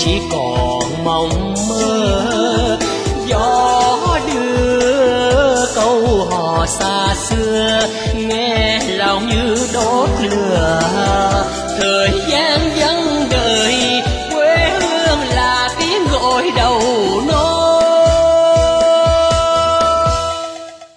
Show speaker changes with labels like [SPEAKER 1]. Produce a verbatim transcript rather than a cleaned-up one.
[SPEAKER 1] chỉ còn mộng mơ. Gió đưa câu hò xa xưa nghe lòng như đốt lửa.